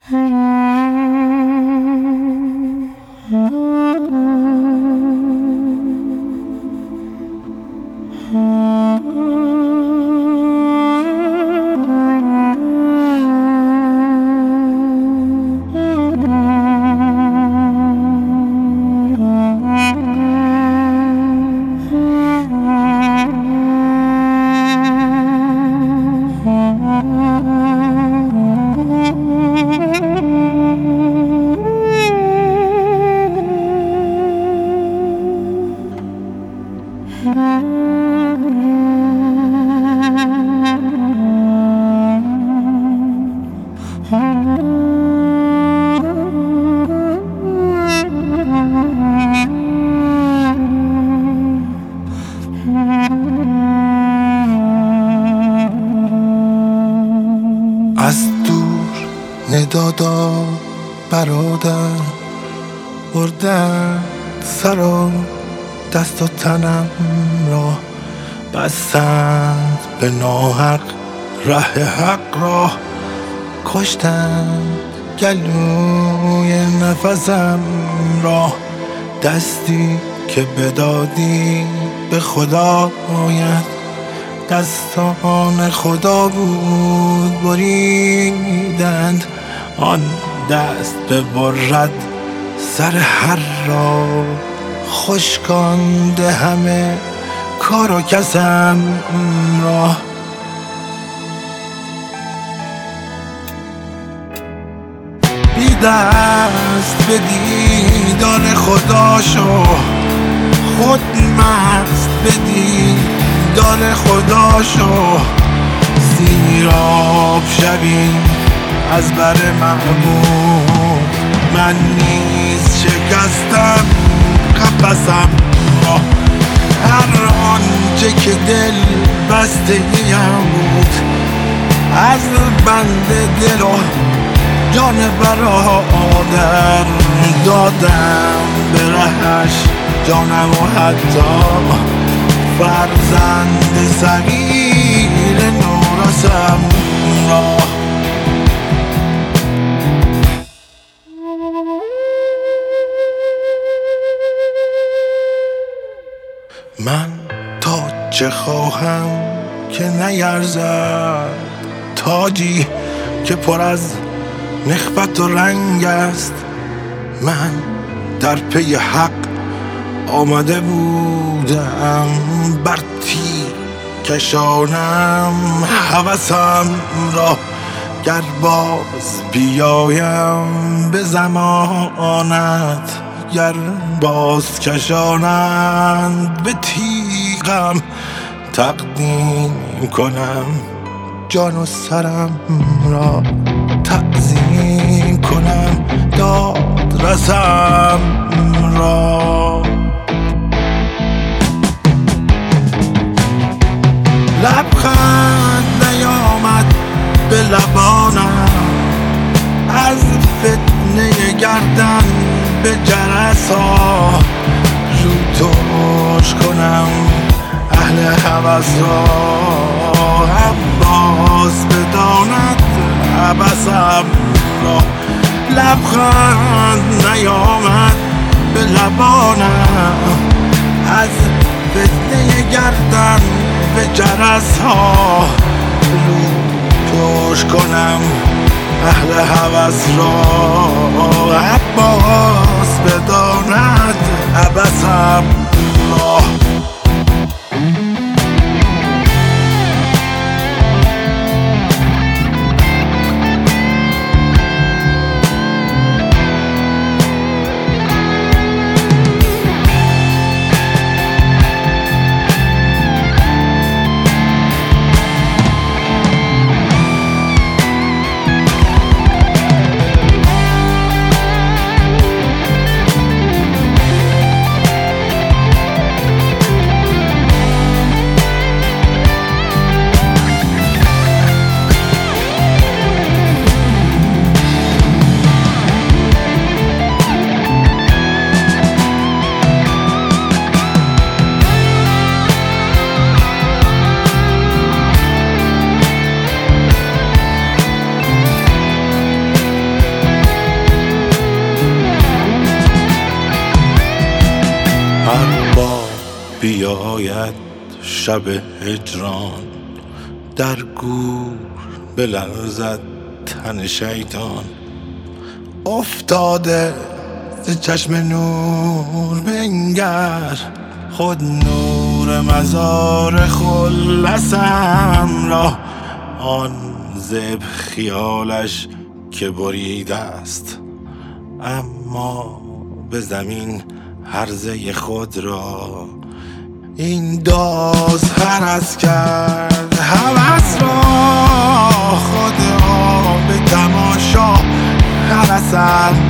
از دور ندادا برادر بردن سر و دست و تنم را، بستند به ناحق ره حق را، کشتند گلوی نفسم را. دستی که بدادی به خدا آید، دستان خدا بود بریدند. آن دست ببرد سر هر را، خشکانده همه کار و کسم را. بی دست به دیدار خدا شو، خود مست به دیدار خدا شو. سیراب شوی از بر محبوب، من نیز شکستم قفسم را. هر آنچه که دل بسته ایم بود، از بند دل و جان برادر دادم به رهش جانم و حتی فرزند صغیر نورسم را. من تا چه خواهم که نیرزد، تاجی که پر از نخوت و رنگ است. من در پی حق آمده بودم، بر تیر کشانم هوسم را. گر باز بیایم به زمانت، گر باز کشانند به تیغم، تقدیم کنم جان و سرم را. تعظیم کنم داد رسم را. لبخند نیامد به لبانم، از فتنه گردن به جرس ها. رو ترش کنم اهل هوس را، عباس بداند عبسم را. لبخند نیامد به لبانم، از فتنه گردن به جرس ها. رو ترش کنم اهل هوس را، عباس بداند عبسم را. شاید شب هجران در گور بلرزد تن شیطان. افتاده ز چشم نور بنگر، خود نور مزار خلصم را. آن زب خیالش که بریده است، اما به زمین هرزه خود را. این داز هرس کرد هوس را، خود را به تماشا هرسم.